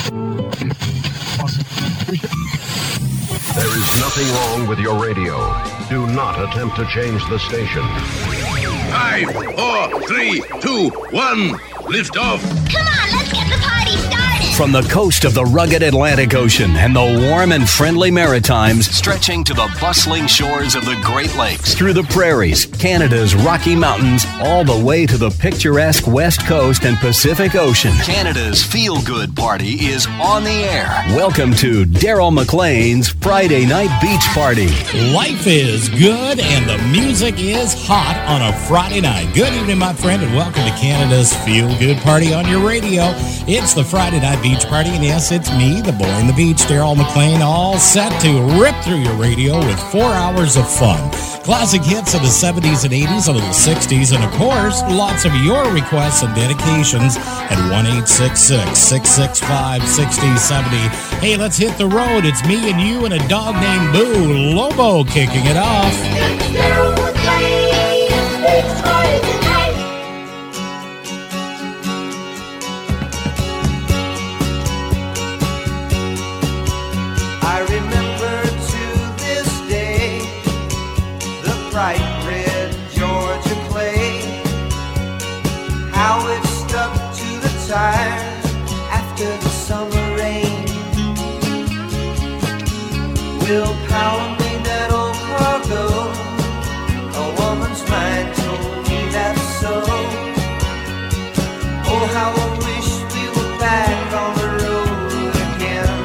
There is nothing wrong with your radio. Do not attempt to change the station. 5, 4, 3, 2, 1. Lift off. Come on, let's get the party started. From the coast of the rugged Atlantic Ocean and the warm and friendly Maritimes, stretching to the bustling shores of the Great Lakes, through the prairies, Canada's Rocky Mountains, all the way to the picturesque West Coast and Pacific Ocean, Canada's feel-good party is on the air. Welcome to Daryl McLean's Friday Night Beach Party. Life is good and the music is hot on a Friday night. Good evening, my friend, and welcome to Canada's feel-good party on your radio. It's the Friday Night Beach Party, and yes, it's me, the boy in the beach, Daryl McLean, all set to rip through your radio with 4 hours of fun. Classic hits of the 70s and 80s, a little 60s, and of course, lots of your requests and dedications at 1-866-665-6070. Hey, let's hit the road. It's me and you and a dog named Boo, Lobo, kicking it off. Daryl McLean, it's Friday tonight. I remember to this day the bright red Georgia clay, how it stuck to the tires after the summer rain. Willpower made that old car go, a woman's mind told me that's so. Oh, how I wish we were back on the road again.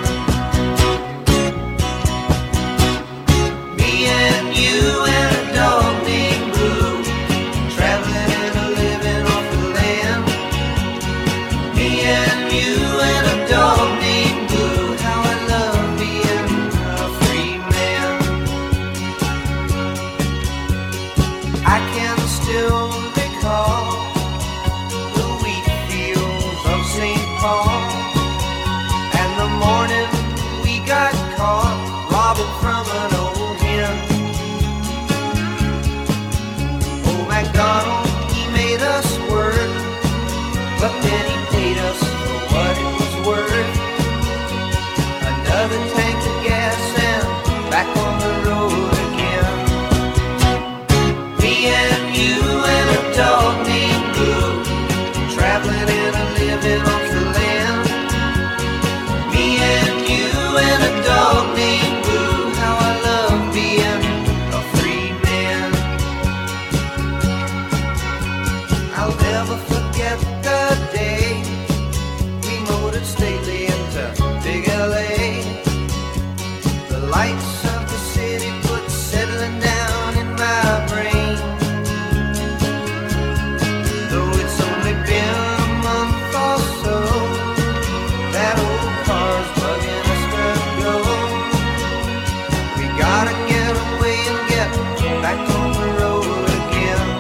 Me and you and a dog named Blue, traveling and a living off the land. Me and you and a dog named Blue, how I love being a free man. I can still recall the wheat fields of St. Paul, and the morning we got caught robbing from an old hen. Old MacDonald, he made us work, but then he paid us for what it was worth. Another tank of gas and back on the road again. Me and you and a dog named Blue, traveling and a living off the land. Me and you and a dog named Blue, how I love being a free man. I'll never forget the day we motored stately into Big LA. The lights of the city put settling down in my brain. Though it's only been a month or so, that old car's bugging us to go. We gotta get away and get back on the road again.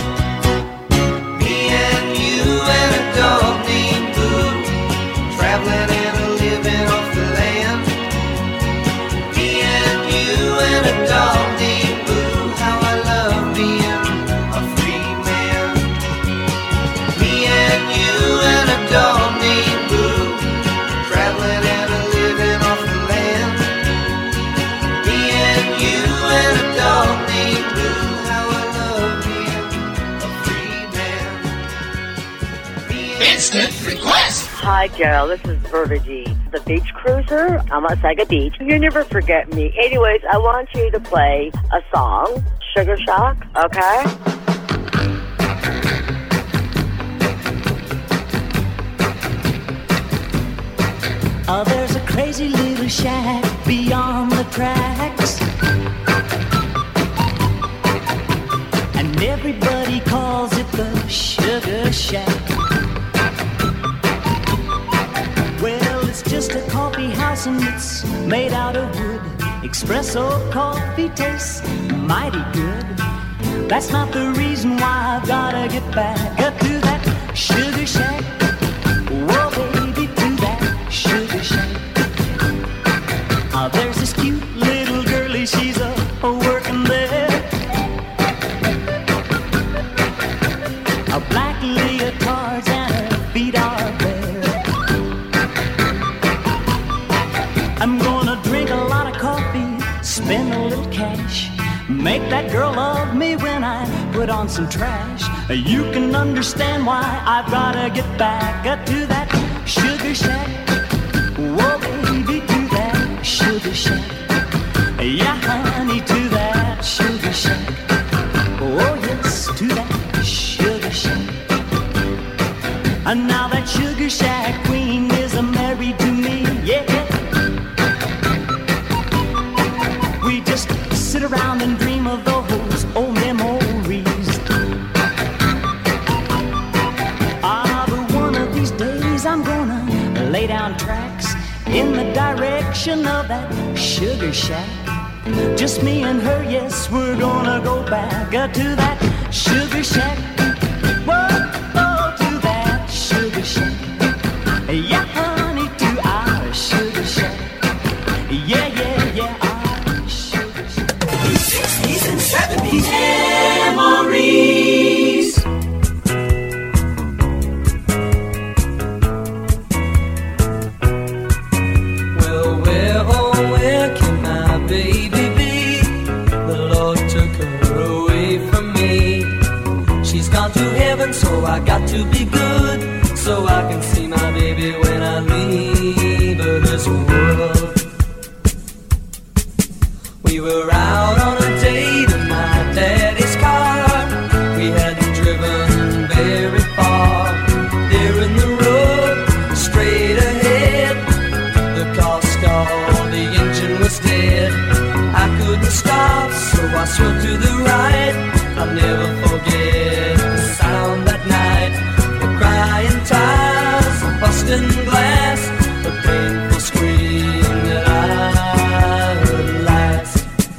Me and you and a dog named Blue, traveling and a living off the land. Me and you and a dog named Blue, how I love being a free man. Me and you and a dog named Blue, traveling and a living off the land. Me and you and a dog named Blue, how I love being a free man. Instant request. Hi, Daryl. This is Verta G, the beach cruiser. I'm at Saiga Beach. You never forget me. Anyways, I want you to play a song, Sugar Shock, okay? Oh, there's a crazy little shack beyond the tracks, and everybody calls it the Sugar Shack. Well, it's just a coffee house and it's made out of wood. Espresso coffee tastes mighty good. That's not the reason why I've gotta get back up to that Sugar Shack. Whoa, baby, to that Sugar Shack. There's this cute little girlie, she's a working there. A black leotards and her feet are bare. I'm gonna drink a lot of coffee, spend a little cash, make that girl love me when I put on some trash. You can understand why I've gotta get back to that sugar shack. Whoa, baby, to that sugar shack. Yeah, honey, to that sugar shack. Oh, yes, to that sugar shack. And now that sugar shack queen is married to me, yeah. We just sit around and dream of those old memories. But one of these days I'm gonna lay down tracks in the direction of that sugar shack. Just me and her, yes, we're gonna go back to that sugar shack. Whoa, to that sugar shack. Yeah, honey, to our sugar shack. Yeah, yeah, yeah, our sugar shack. 60s and 70s memories. Well, where, oh, where can my baby be? The Lord took her away from me. She's gone to heaven, so I got to be good, so I can see my baby when I leave this world. We were out on a date in my daddy's car. We hadn't driven very far. There in the road, straight ahead, the car stalled, the engine was dead. I couldn't stop, so I swerved to the right. I'll never forget the sound that night, the crying tires, the busting glass, the painful scream that I heard last.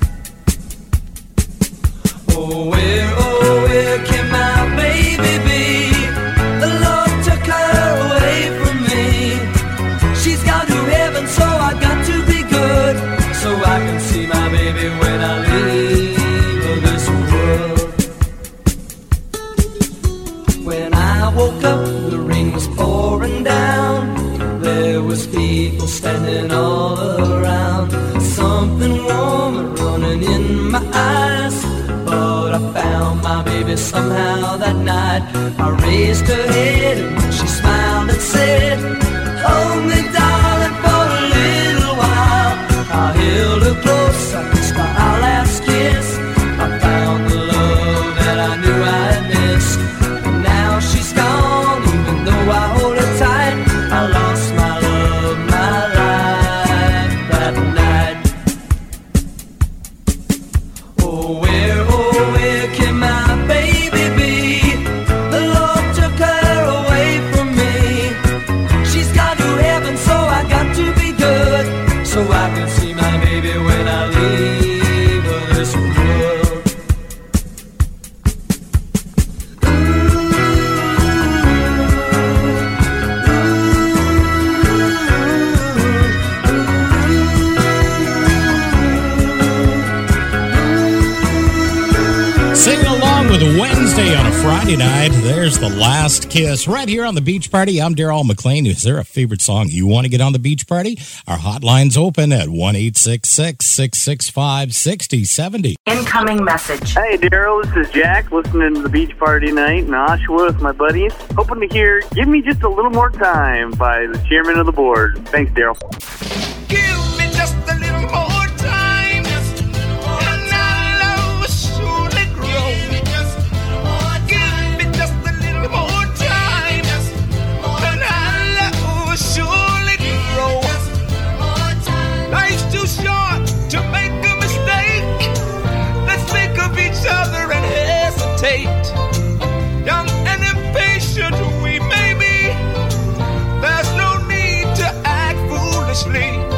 Oh, where can my baby be? The Lord took her away from me. She's gone to heaven, so I got to be good, so I can see my baby when I leave this world. When I woke up, the rain was pouring down. There was people standing all around. Something warm running in my eyes, but I found my baby somehow that night. I raised her head and she smiled and said, hold me, darling, for a little while. I held her close, I kissed her our last kiss. I found the love that I knew I had missed. Now she's gone, even though I hold her tight. I lost my love, my life that night. Oh, where can my baby be? The Lord took her away from me. She's gone to heaven, so I got to be good, so I can see my baby when I leave this world. Singing along with Wednesday on a Friday night. There's The Last Kiss right here on The Beach Party. I'm Darryl McLean. Is there a favorite song you want to get on the beach party? Our hotline's open at 1-866-665-6070. Incoming message. Hey, Darryl, this is Jack, listening to the Beach Party night in Oshawa with my buddies. Hoping to hear Give Me Just a Little More Time by the chairman of the board. Thanks, Darryl. Give me just a little more time, and our love will surely grow. Give me just a little more time, and our love will surely grow. Life's too short to make a mistake. Let's think of each other and hesitate. Young and impatient we may be, there's no need to act foolishly.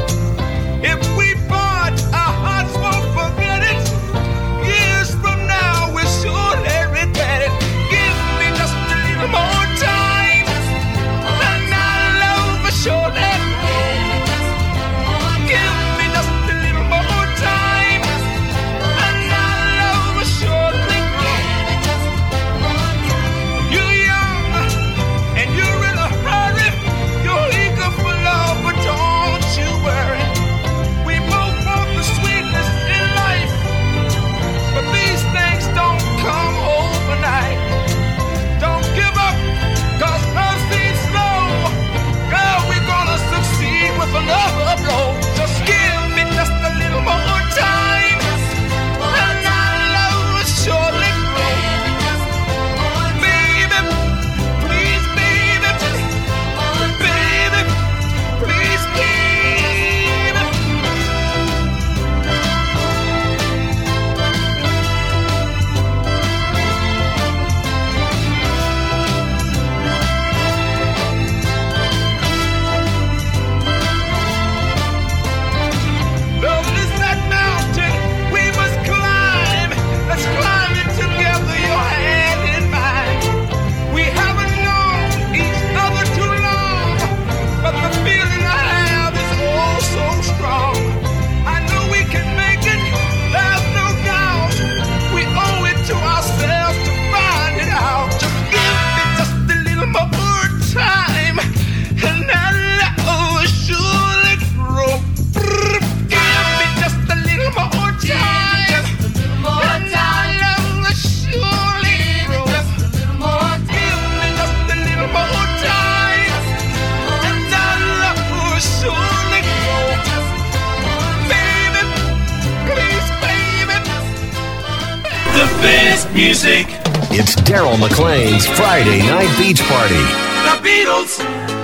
music. It's Daryl McLean's Friday Night Beach Party. The Beatles.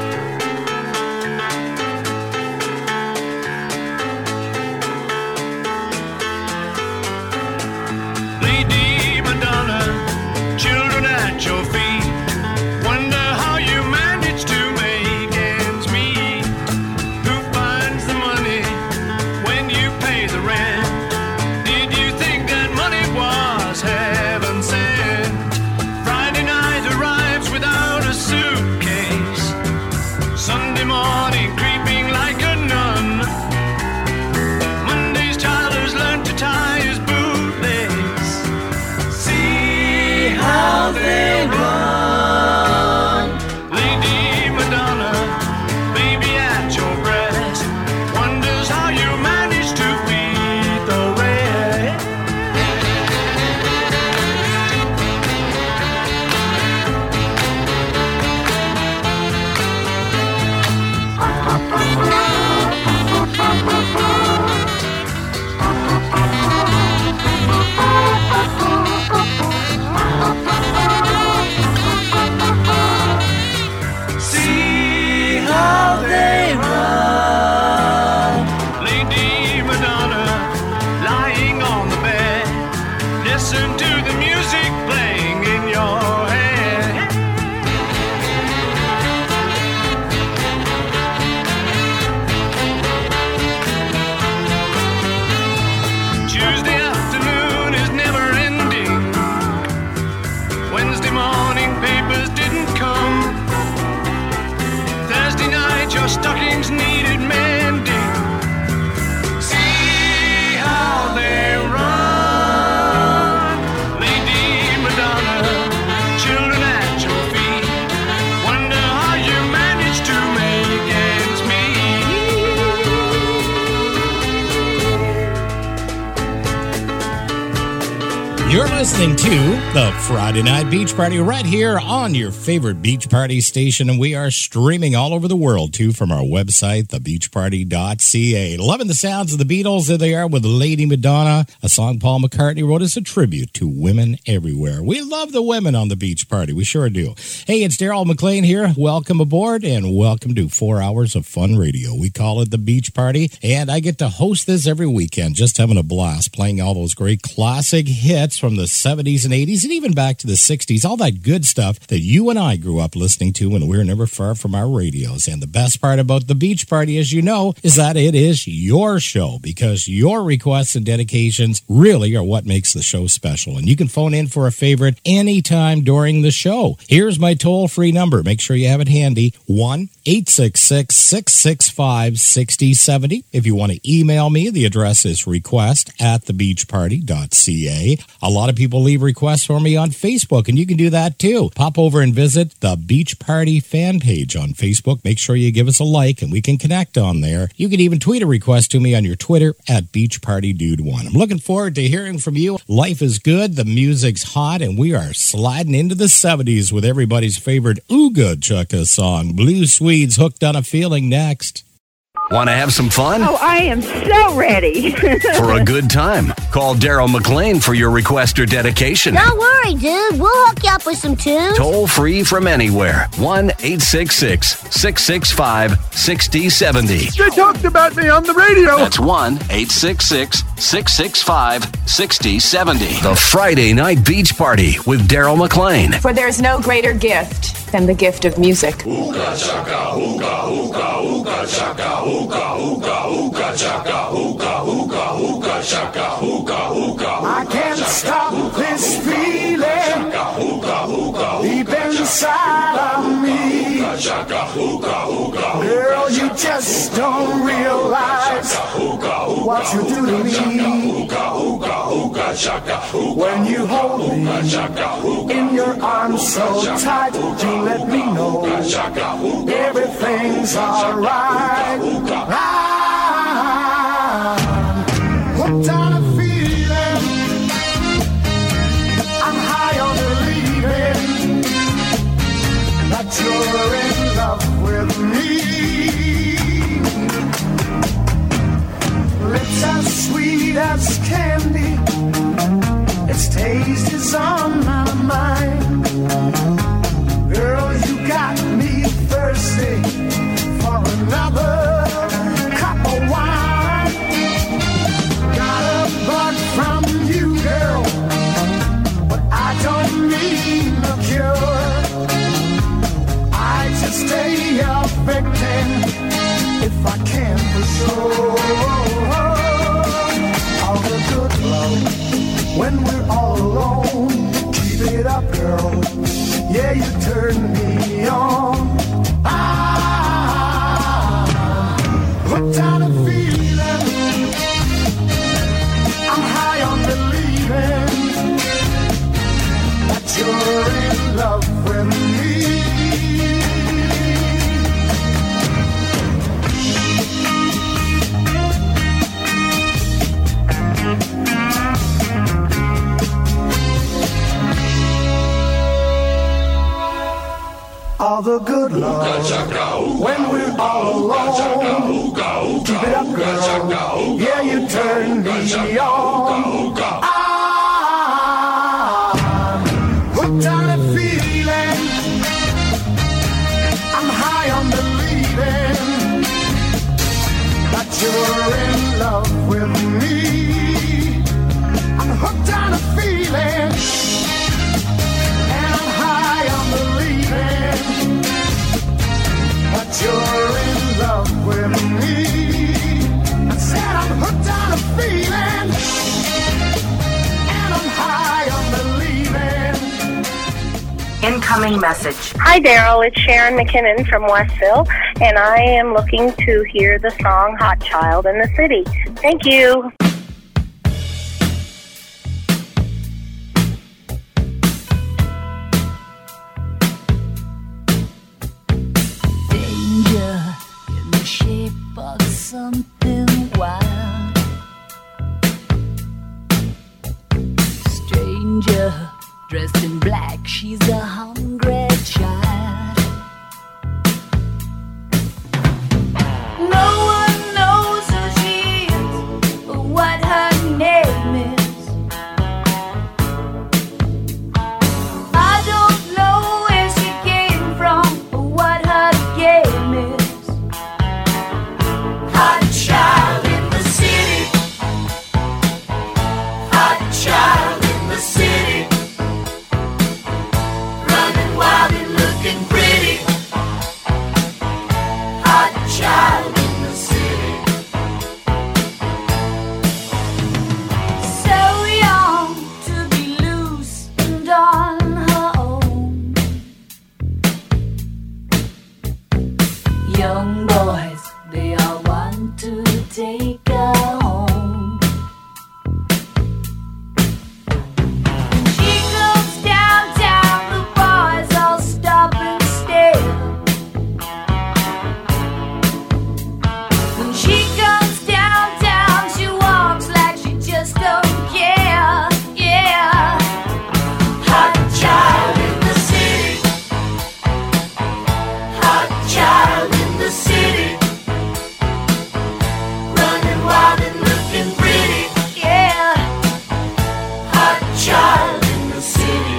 Lady Madonna, children at your feet. Wonder how you manage to make ends meet. Who finds the money when you pay the rent? Did you think that money was heaven sent? Friday night arrives without a suitcase. Sunday morning creeping like a nun. Monday's child has learned to tie his bootlace. See how they run. Lady Madonna, baby at your breast, wonders how you manage to feed the rest. See how they run. Lady Madonna, lying on the bed, listen to the music playing in your head. Tuesday afternoon is never ending. Wednesday morning papers didn't come. Thursday night your stockings needed mending. See how they run. Lady Madonna, children at your feet. Wonder how you manage to make ends meet. You're listening to the Friday Night Beach Party right here on your favorite beach party station, and we are streaming all over the world, too, from our website, thebeachparty.ca. Loving the sounds of the Beatles. There they are with Lady Madonna, a song Paul McCartney wrote as a tribute to women everywhere. We love the women on the beach party. We sure do. Hey, it's Daryl McLean here. Welcome aboard, and welcome to 4 hours of fun radio. We call it the Beach Party, and I get to host this every weekend, just having a blast, playing all those great classic hits from the 70s and 80s and even back to the 60s, all that good stuff that you and I grew up listening to when we were never far from our radios. And the best part about the Beach Party, as you know, is that it is your show, because your requests and dedications really are what makes the show special. And you can phone in for a favorite anytime during the show. Here's my toll-free number. Make sure you have it handy. 1-866-665-6070. If you want to email me, the address is request@thebeachparty.ca. A lot of people leave requests for me on Facebook, and you can do that too. Pop over and visit the Beach Party fan page on Facebook. Make sure you give us a like, and we can connect on there. You can even tweet a request to me on your Twitter @BeachPartyDude1. I'm looking forward to hearing from you. Life is good, the music's hot, and we are sliding into the 70s with everybody's favorite Ooga Chukka song, Blue Swedes, Hooked on a Feeling, next. Want to have some fun? Oh, I am so ready. For a good time, call Daryl McLean for your request or dedication. Don't worry, dude. We'll hook you up with some tunes. Toll free from anywhere. 1-866-665-6070. They talked about me on the radio. That's 1-866-665-6070. The Friday Night Beach Party with Daryl McLean. For there's no greater gift than the gift of music. Ooga chaka, ooga, ooga, ooga chaka, ooga, ooga, ooga chaka, ooga, ooga, ooga chaka, ooga, ooga. I can't stop this feeling deep inside of me. Girl, you just don't realize what you do to me. When you hold me in your arms so tight, you let me know everything's alright. I'm hooked on a feeling. I'm high on believing that you're in love with me. Lips as sweet as candy, its taste is on hooked on a feeling. I'm high on believing that you're in love with me. All the good love when we're all alone. Keep it up, girl. Yeah, you turn me on. I'm hooked on a feeling. I'm high on believing that you're in love with me. I'm hooked on a feeling. But you're in love with me. I said I'm hooked on a feeling, and I'm high on believing. Incoming message. Hi, Daryl. It's Sharon McKinnon from Westville, and I am looking to hear the song Hot Child in the City. Thank you. Something wild, stranger dressed in black, she's a hungry child. No one knows who she is or what her name is. I don't know where she came from or what her game is. Hot child in the city. Hot child in the city. Running wild and looking pretty. Hot child in the city. So young to be loose and on her own. Young boys, they all want to take her home. When she goes downtown, the boys all stop and stare. When she comes downtown, she walks like she just don't care. Yeah. Hot child in the city. Hot child in the city. Running wild and looking pretty. Yeah. Hot child in the city.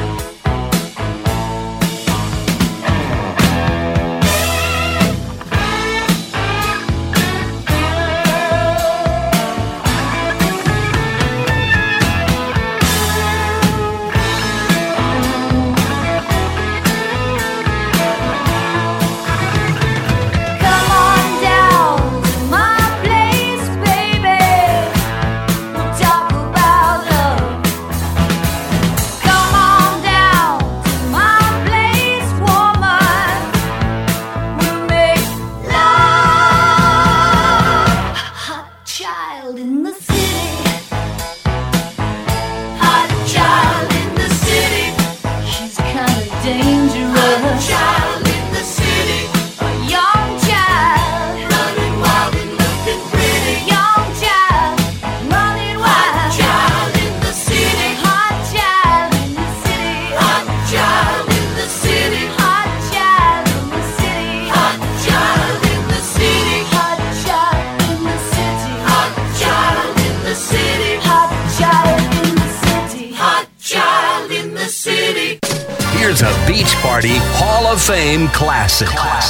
Come on down to my place, baby. We'll talk about love. Come on down to my place, woman. We'll make love. Hot child in the city. Hot child in the city. She's kind of dangerous. Hot child in the city. A young child running wild and looking pretty. Young child running wild. Hot child in the city. Hot child in the city. Hot child in the city. Hot child in the city. Hot child in the city. Hot child in the city. Hot child in the city. Hot child in the city. Hot child in the city. Here's a Beach Party Hall of Fame classic.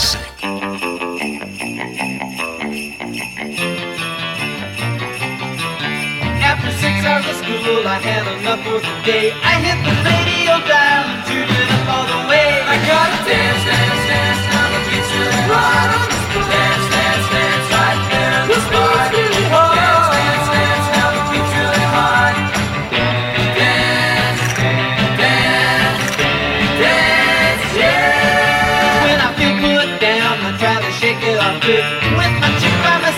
After 6 hours of school, I had enough for the day. I hit the radio dial and tuned it up all the way. I gotta dance, dance, dance, now the beat's really right on the spot. Dance, dance, dance, right there in the spot. Dance, dance, dance, now the beat's really hot. Dance, dance, dance, yeah. When I feel put down, I try to shake it off good. With my chick by my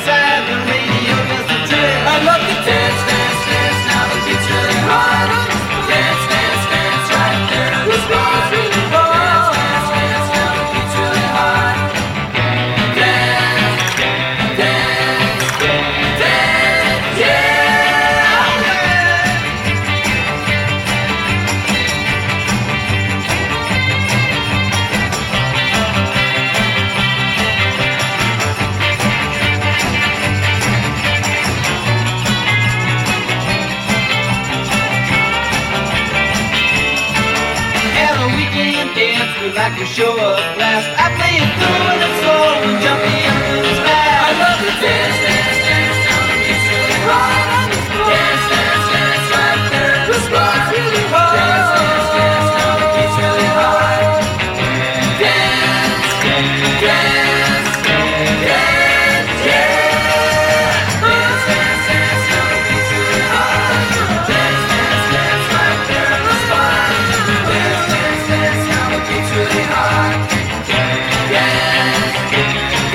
like a show of blast. I play it through and it's slow and jumpy and it's fast. I love to dance, dance, dance down the beach really hard. Dance, dance, dance right there. The spot's really hard. Dance, dance, dance down the beach really hard. Dance, dance, dance, dance, yeah. Dance, dance, dance down the beach really hard. Dance, dance, dance right there. The spot. Dance, dance, dance down the beach really hard. Dance, dance,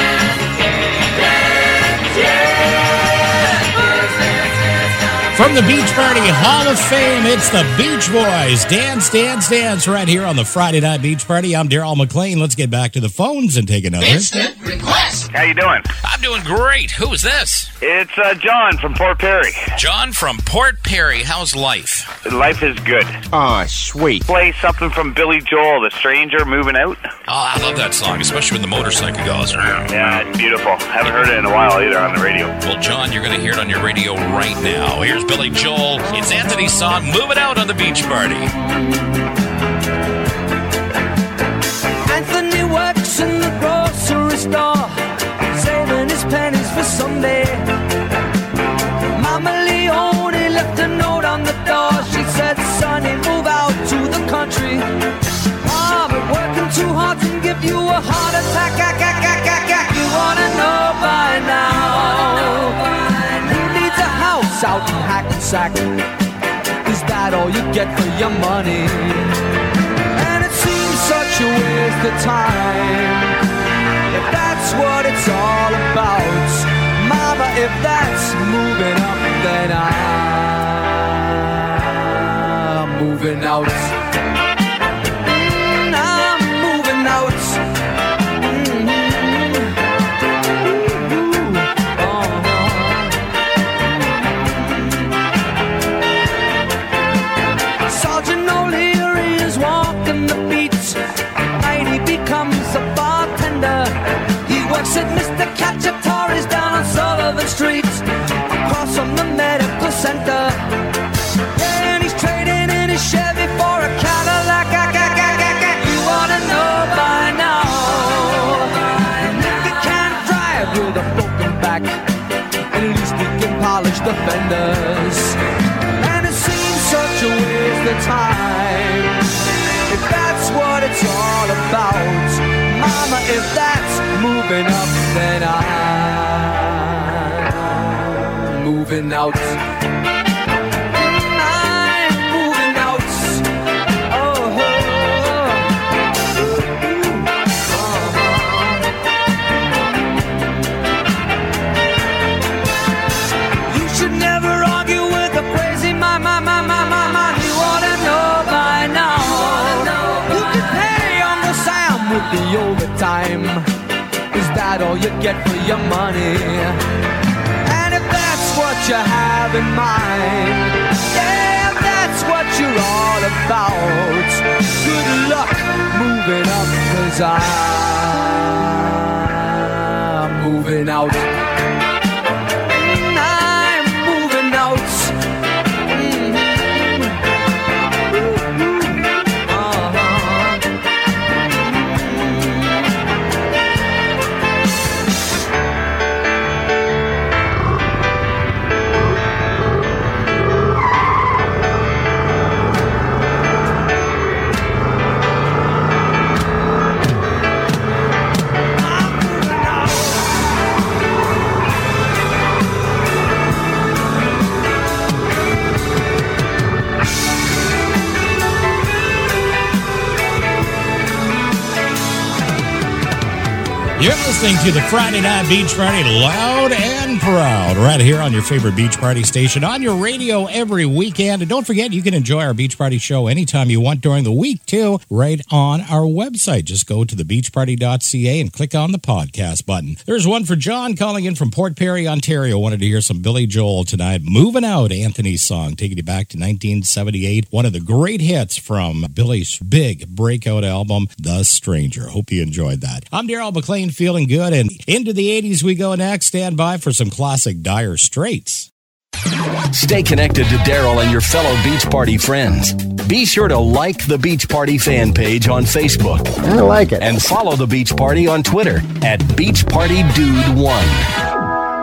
dance, yeah. From the Beach Party Hall of Fame, it's the Beach Boys. Dance, dance, dance right here on the Friday Night Beach Party. I'm Daryl McLean. Let's get back to the phones and take another. Instant request. How you doing? I'm doing great. Who is this? It's John from Port Perry. John from Port Perry. How's life? Life is good. Oh, sweet. Play something from Billy Joel, The Stranger Moving Out. Oh, I love that song, especially when the motorcycle goes. Yeah, it's beautiful. Haven't heard it in a while either on the radio. Well, John, you're going to hear it on your radio right now. Here's Billy Joel. It's Anthony's song, Moving Out on the Beach Party. Anthony works in the grocery store, saving his pennies for someday. Mama Leone left a note on the door. She said, Sonny, move out to the country. Oh, but working too hard can give you a heart attack. You wanna know by now. Who needs a house out in Hackensack? Is that all you get for your money? And it seems such a waste of time. If that's what it's all about, Mama, if that's moving up, then I'm moving out. I'm moving out. Sergeant O'Leary is walking the beat, and he becomes a bartender. He works at Mr. Cacciatore's down on Sullivan Street, across from the medical center. Yeah, and he's trading in his Chevy for a Cadillac. You wanna know by now. He can't drive with a broken back, at least he can polish the fenders. And it seems such a waste of time. If that's what it's all about, Mama, if that's moving up, then I'm moving out. I'm moving out. Oh, you should never argue with a crazy man. You oughta know by now. You can pay Uncle Sam with the overtime. Is that all you get for your money? And if that's what you have in mind, yeah, if that's what you're all about, good luck moving up, 'cause I'm moving out. I'm moving out. You're listening to the Friday Night Beach Party loud and proud right here on your favorite beach party station on your radio every weekend. And don't forget, you can enjoy our Beach Party show anytime you want during the week, too, right on our website. Just go to thebeachparty.ca and click on the podcast button. There's one for John calling in from Port Perry, Ontario. Wanted to hear some Billy Joel tonight. Moving Out, Anthony's song, taking you back to 1978. One of the great hits from Billy's big breakout album, The Stranger. Hope you enjoyed that. I'm Daryl McLean, feeling good, and into the 80s we go next. Stand by for some classic Dire Straits. Stay connected to Daryl and your fellow Beach Party friends. Be sure to like the Beach Party fan page on Facebook. I like it. And follow the Beach Party on Twitter at BeachPartyDude1.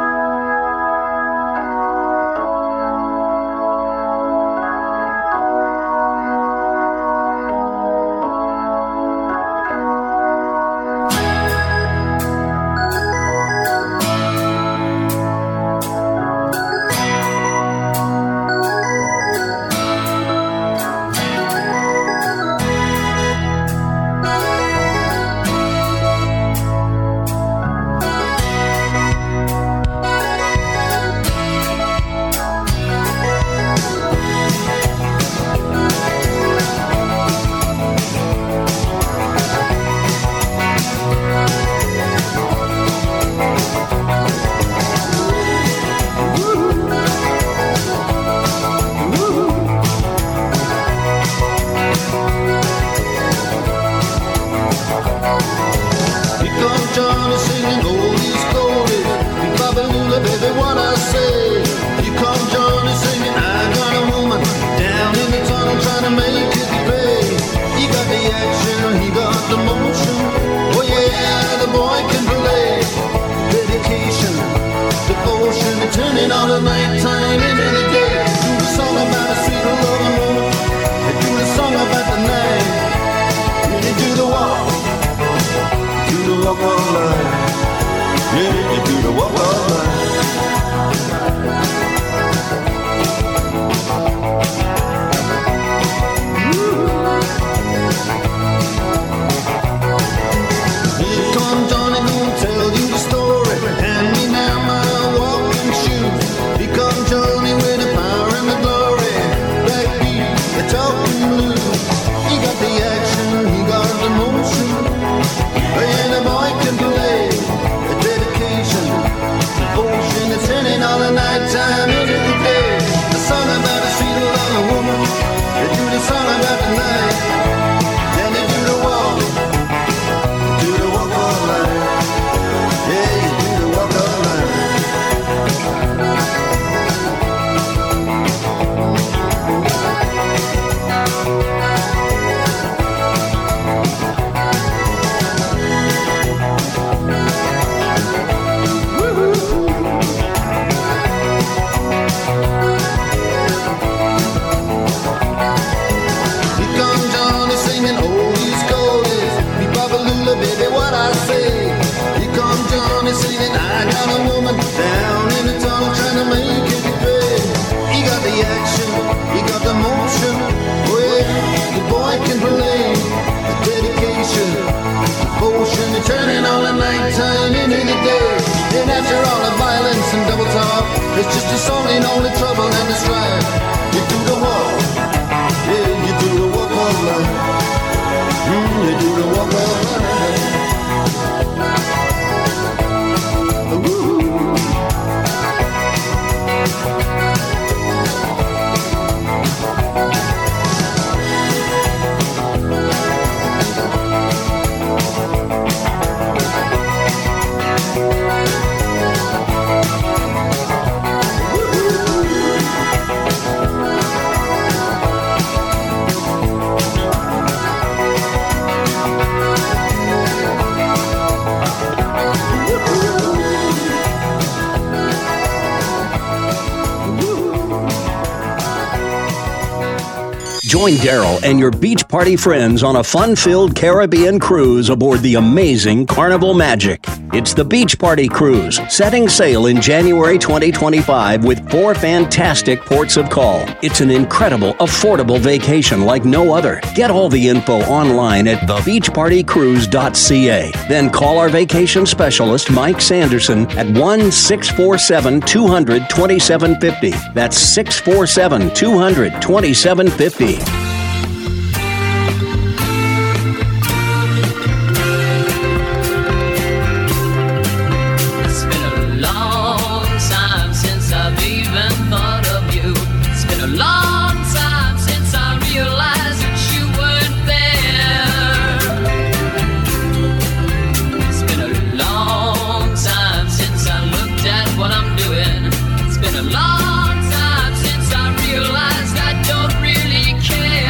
Join Daryl and your beach party friends on a fun-filled Caribbean cruise aboard the amazing Carnival Magic. It's the Beach Party Cruise, setting sail in January 2025 with 4 fantastic ports of call. It's an incredible, affordable vacation like no other. Get all the info online at thebeachpartycruise.ca. Then call our vacation specialist, Mike Sanderson, at 1-647-200-2750. That's 647-200-2750. Long time since I realized I don't really care.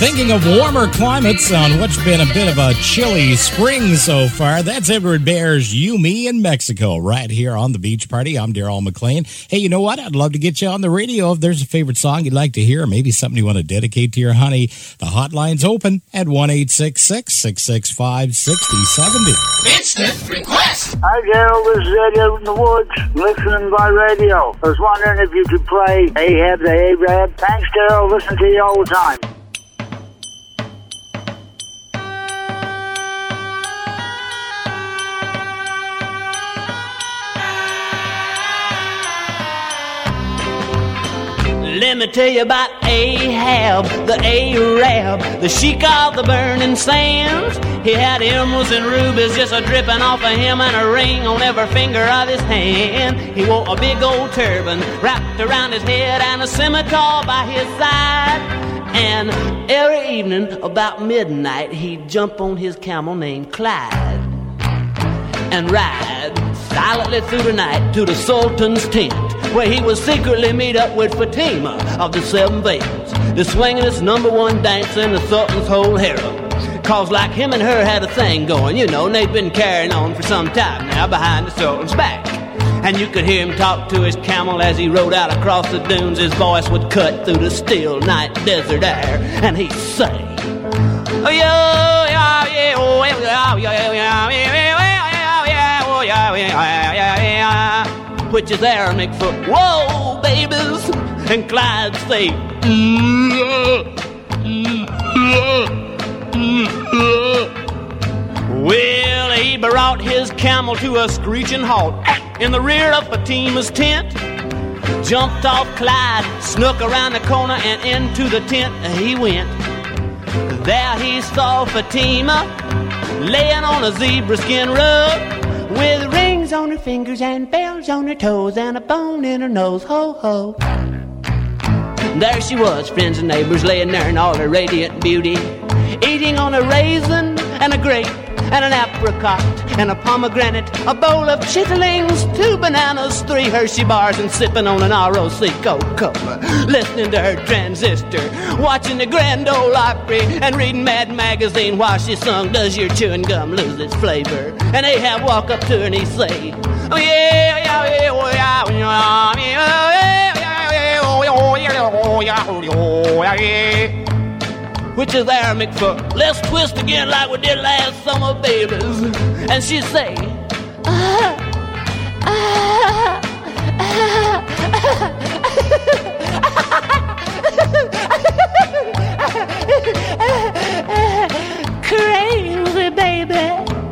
Thinking of warmer climates on what's been a bit of a chilly spring so far, that's Edward Bear's You, Me, and Mexico right here on the Beach Party. I'm Daryl McLean. Hey, you know what? I'd love to get you on the radio if there's a favorite song you'd like to hear, or maybe something you want to dedicate to your honey. The hotline's open at 1-866-665-6070. Instant request. Hi, Daryl. This is Eddie out in the woods, listening by radio. I was wondering if you could play Ahab the Arab. Thanks, Daryl. Listen to you all the time. Let me tell you about Ahab, the Arab, the sheik of the burning sands. He had emeralds and rubies just a-dripping off of him, and a ring on every finger of his hand. He wore a big old turban wrapped around his head and a scimitar by his side. And every evening about midnight he'd jump on his camel named Clyde and ride silently through the night to the Sultan's tent, where he would secretly meet up with Fatima of the Seven Veils, the swingin'est #1 dancer in the Sultan's whole harem. Cause like him and her had a thing going, you know, and they'd been carrying on for some time now behind the Sultan's back. And you could hear him talk to his camel as he rode out across the dunes. His voice would cut through the still night desert air, and he'd say, oh, yeah, yeah, yeah, oh, yeah, yeah, yeah, yeah, yeah, which is Aramaic for whoa, babies, and Clyde'd say, well, he brought his camel to a screeching halt in the rear of Fatima's tent, jumped off Clyde, snuck around the corner, and into the tent he went. There he saw Fatima laying on a zebra skin rug, with rings on her fingers and bells on her toes and a bone in her nose, ho, ho. There she was, friends and neighbors, laying there in all her radiant beauty, eating on a raisin and a grape and an apricot and a pomegranate, a bowl of chitterlings, 2 bananas, 3 Hershey bars, and sipping on an ROC Coca-Cola, listening to her transistor, watching the Grand Ole Opry, and reading Mad Magazine while she sung Does Your Chewing Gum Lose Its Flavor? And Ahab walk up to her and he say, oh yeah, yeah, yeah, oh yeah, yeah, yeah, which is Aramaic for let's twist again like we did last summer, babies. And she'd say, crazy, baby.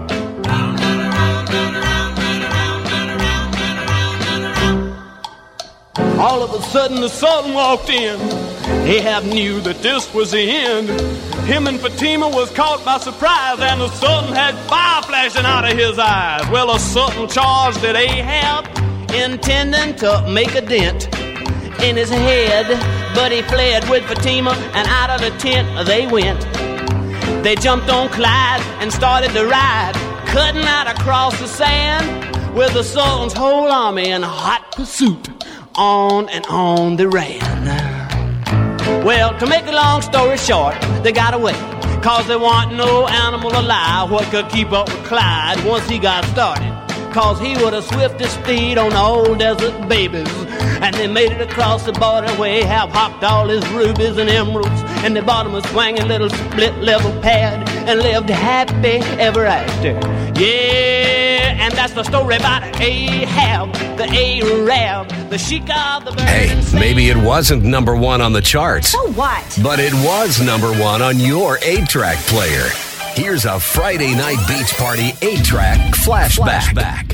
All of a sudden the Sultan walked in. Ahab knew that this was the end. Him and Fatima was caught by surprise, and the Sultan had fire flashing out of his eyes. Well, the Sultan charged at Ahab, intending to make a dent in his head, but he fled with Fatima, and out of the tent they went. They jumped on Clyde and started to ride, cutting out across the sand, with the Sultan's whole army in hot pursuit. On and on they ran. Well, to make a long story short, they got away, cause there wasn't no animal alive what could keep up with Clyde once he got started, cause he was the swiftest steed on the old desert, babies. And they made it across the border where Ahab hopped all his rubies and emeralds, and they bought him a swinging little split level pad and lived happy ever after. Yeah, and that's the story about Ahab, the Arab, the sheik of the burning Hey, maybe it wasn't #1 on the charts. So what? But it was #1 on your 8-track player. Here's a Friday night beach party 8-track flashback.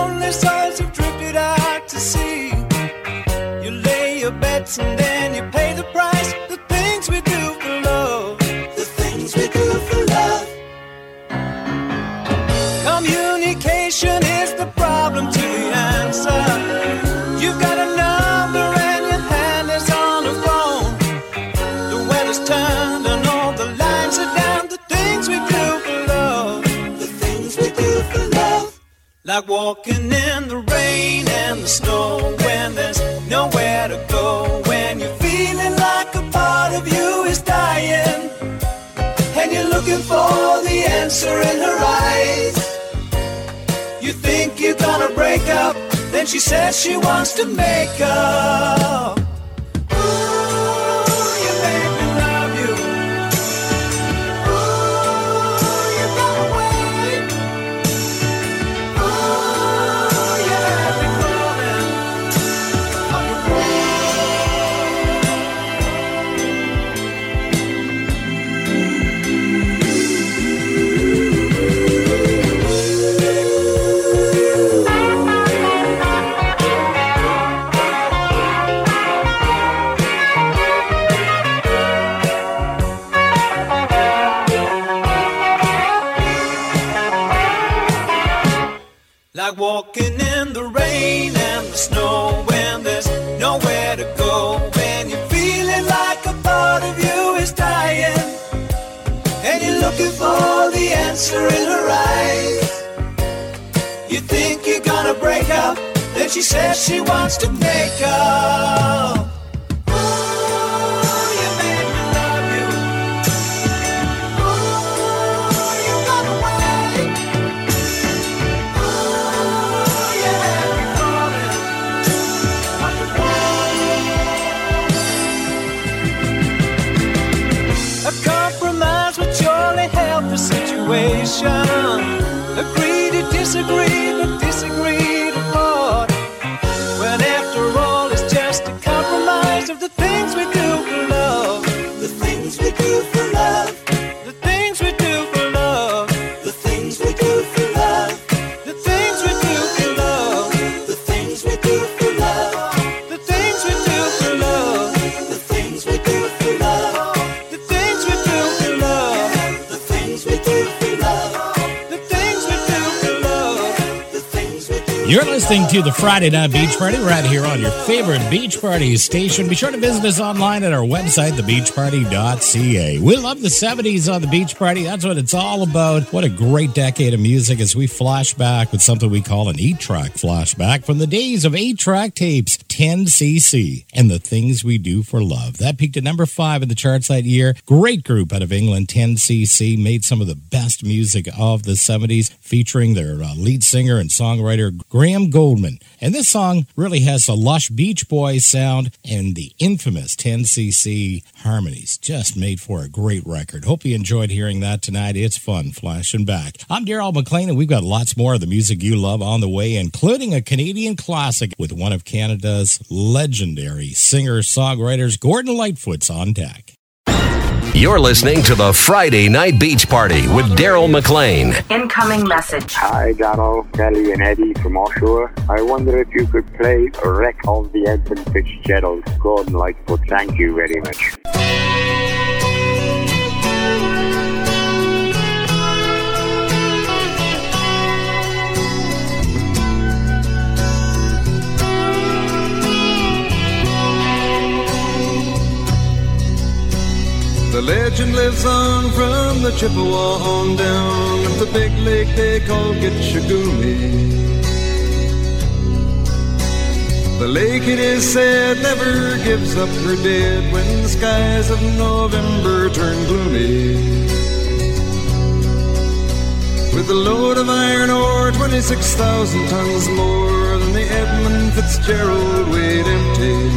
And then you pay Like walking in the rain and the snow when there's nowhere to go. When you're feeling like a part of you is dying and you're looking for the answer in her eyes. You think you're gonna break up, then she says she wants to make up. Like walking in the rain and the snow when there's nowhere to go. When you're feeling like a part of you is dying and you're looking for the answer in her eyes. You think you're gonna break up, then she says she wants to make up. Agree to disagree, but disagree to part. When after all it's just a compromise of the things we do for love. The things we do for love. The things we do for love. The things we do for love. The things we do for love. The things we do for love. The things we do for love. The things we do for love. The things we do for love. The things we do for love. You're listening to the Friday Night Beach Party right here on your favorite Beach Party station. Be sure to visit us online at our website, thebeachparty.ca. We love the 70s on the Beach Party. That's what it's all about. What a great decade of music as we flash back with something we call an 8-track flashback from the days of 8-track tapes, 10cc, and the things we do for love. That peaked at number 5 in the charts that year. Great group out of England, 10cc, made some of the best music of the 70s, featuring their lead singer and songwriter, Graham Goldman. And this song really has a lush Beach Boys sound and the infamous 10cc harmonies. Just made for a great record. Hope you enjoyed hearing that tonight. It's fun flashing back. I'm Daryl McLean, and we've got lots more of the music you love on the way, including a Canadian classic with one of Canada's legendary singer-songwriters, Gordon Lightfoot's on deck. You're listening to the Friday Night Beach Party with Daryl McLean. Incoming message. Hi, Donald, Kelly, and Eddie from offshore. I wonder if you could play a wreck of the Edmund Fitzgerald, Gordon Lightfoot. Thank you very much. The legend lives on from the Chippewa on down of the big lake they call Gitchagumi. The lake, it is said, never gives up her dead when the skies of November turn gloomy. With a load of iron ore, 26,000 tons more than the Edmund Fitzgerald weighed empty.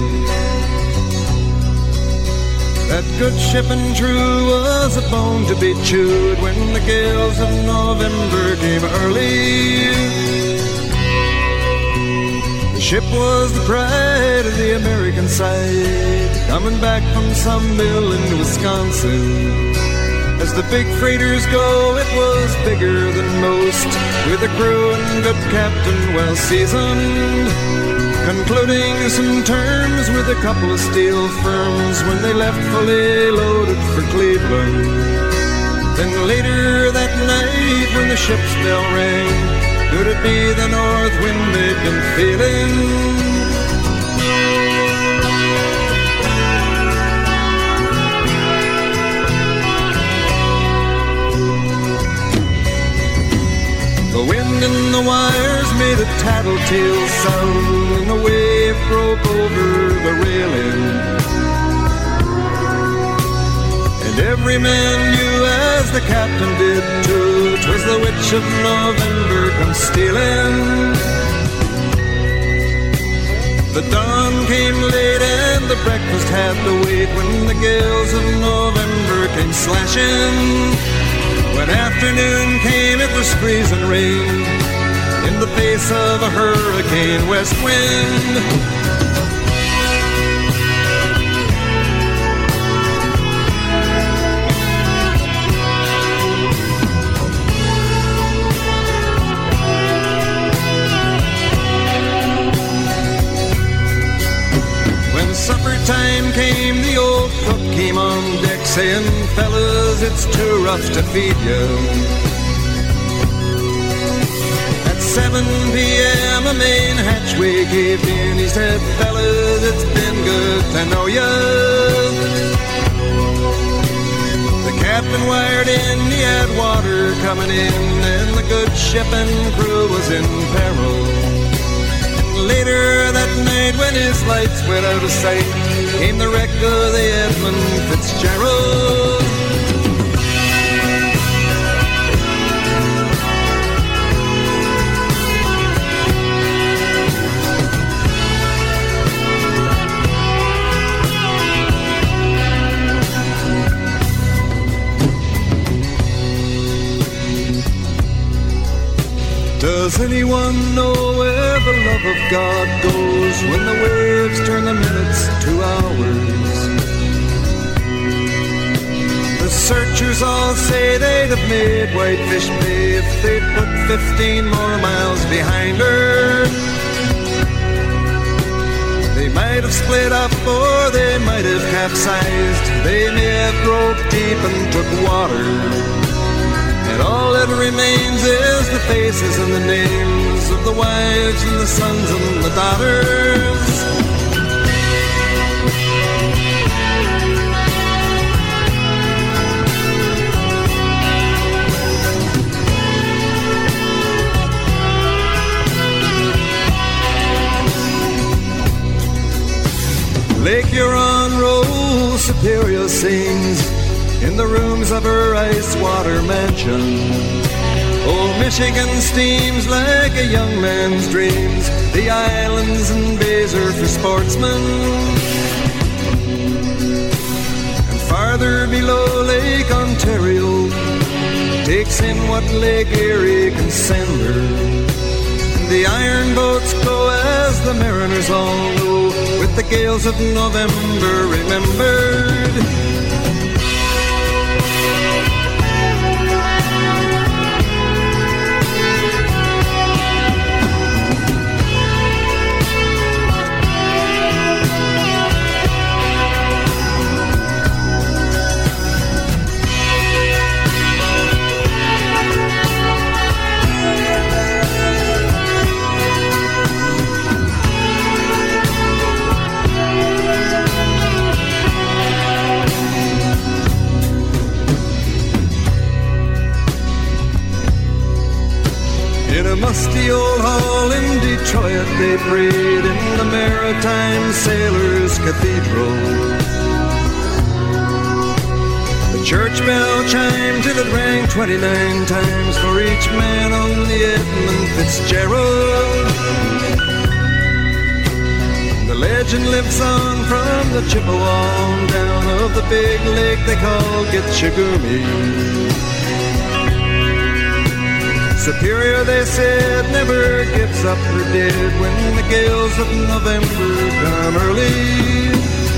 That good ship and true was a bone to be chewed when the gales of November came early. The ship was the pride of the American side, coming back from some mill in Wisconsin. As the big freighters go, it was bigger than most, with a crew and good captain well seasoned, concluding some terms with a couple of steel firms when they left fully loaded for Cleveland. Then later that night when the ship's bell rang, could it be the north wind they'd been feeling? The wind in the wires made a tattletale sound, and the wave broke over the railing. And every man knew, as the captain did too, 'twas the witch of November come stealing. The dawn came late and the breakfast had to wait, when the gales of November came slashing. When afternoon came, it was freezing rain, in the face of a hurricane west wind. When supper time came, the old cook came on deck saying, "Fellas, it's too rough to feed you." At 7 p.m. a main hatchway gave in. He said, "Fellas, it's been good to know you." The captain wired in, he had water coming in, and the good ship and crew was in peril. Later that night, when his lights went out of sight, came the wreck of the Edmund Fitzgerald. Does anyone know where the love of God goes when the waves turn the minutes to hours? The searchers all say they'd have made Whitefish Bay if they'd put 15 more miles behind her. They might have split up or they might have capsized. They may have broke deep and took water. And all that remains is the faces and the names of the wives and the sons and the daughters. Lake Huron rolls, Superior sings in the rooms of her ice-water mansion. Old Michigan steams like a young man's dreams. The islands and bays are for sportsmen. And farther below, Lake Ontario takes in what Lake Erie can send her. And the iron boats go, as the mariners all know, with the gales of November remembered. In a musty old hall in Detroit, they prayed in the Maritime Sailors Cathedral. The church bell chimed till it rang 29 times for each man on the Edmund Fitzgerald. The legend lives on from the Chippewa down of the big lake they call Gitchagumi. Superior, they said, never gives up her dead when the gales of November come early.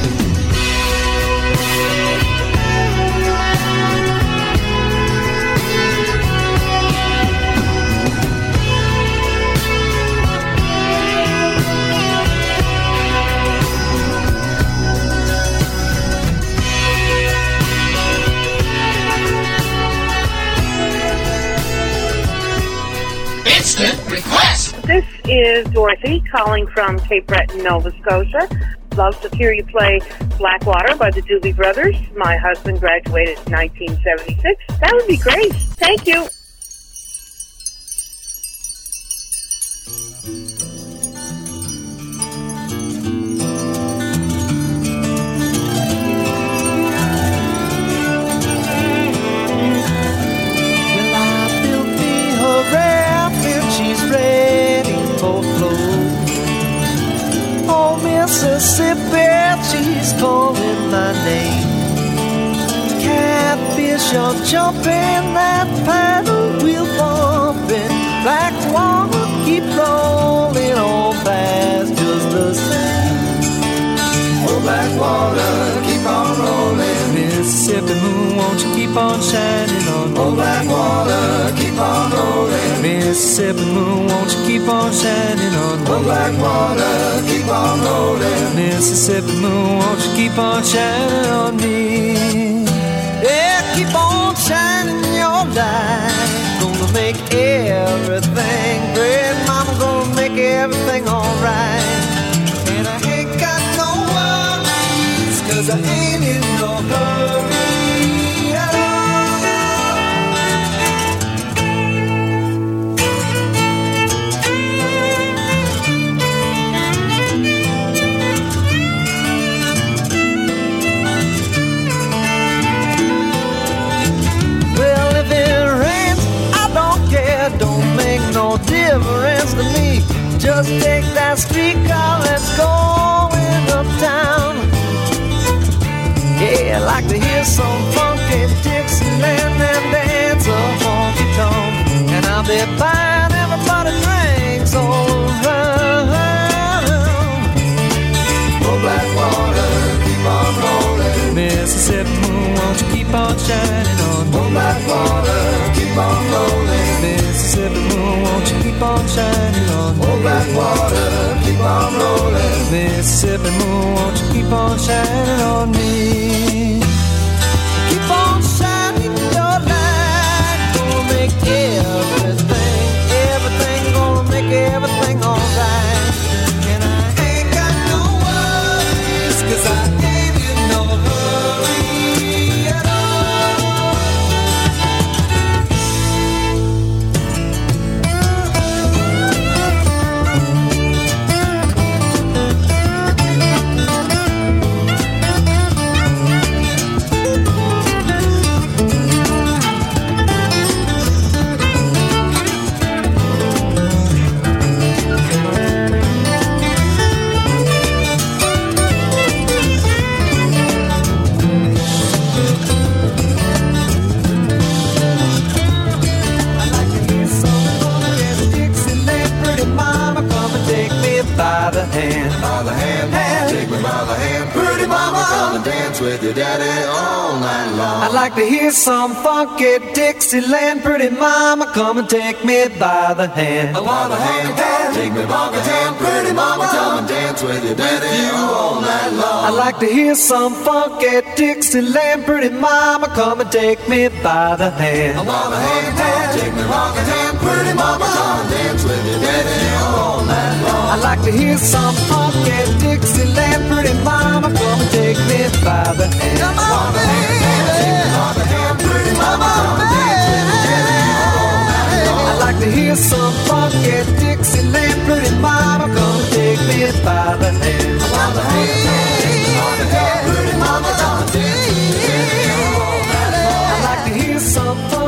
Request. This is Dorothy calling from Cape Breton, Nova Scotia. Love to hear you play Blackwater by the Doobie Brothers. My husband graduated in 1976. That would be great. Thank you. ocean, jumping that paddle wheel bumping. Black water keep rolling on past just the same. Oh, black water, keep on rolling. Mississippi moon, won't you keep on shining on me? Oh, black water, keep on rolling. Mississippi moon, won't you keep on shining on me? Oh, black water, keep on rolling. Mississippi moon, won't you keep on shining on me? Yeah, keep on shining your light. Gonna make everything great. Mama gonna make everything alright. And I ain't got no worries, 'cause I ain't in no hurry at Well, if it rains, I don't care. Don't make no difference to me. Just take that streetcar, let's go uptown. Yeah, I like to hear some funky Dixieland and dance a honky tonk. And I'll be buying everybody drinks all around. Oh, black water, keep on rolling. Mississippi moon, won't you keep on shining on me? Oh, black water, keep on rolling. Mississippi moon, won't you keep on shining on me? Oh, black water, keep on rolling. Mississippi moon, won't you keep on shining on me? Keep on shining your light. Gonna make everything gonna make everything alright. And I ain't got no worries, 'cause I ain't in no hurry at all. By the hand, take me by the hand. Pretty mama, come and dance with your daddy all night long. I'd like to hear some funky Dixieland. Pretty mama, come and take me by the hand. By the hand, take me by the hand. Pretty mama, come and dance with your daddy all night long. I'd like to hear some funky Dixieland. Pretty mama, come and take me by the hand. By the hand, take me by the hand. Pretty mama, come and dance with your daddy all night long. I'd like to hear some funky Dixieland. Pretty mama, come and take me by the hand. Come on, baby. Take me by the hand. Pretty mama, come and dance with your daddy all night long. I'd like to hear some funky Dixieland. Pretty mama, come and take me by the hand. By the hand, take me by the hand. Pretty mama, come and dance with your daddy all night long. I'd like to hear some funky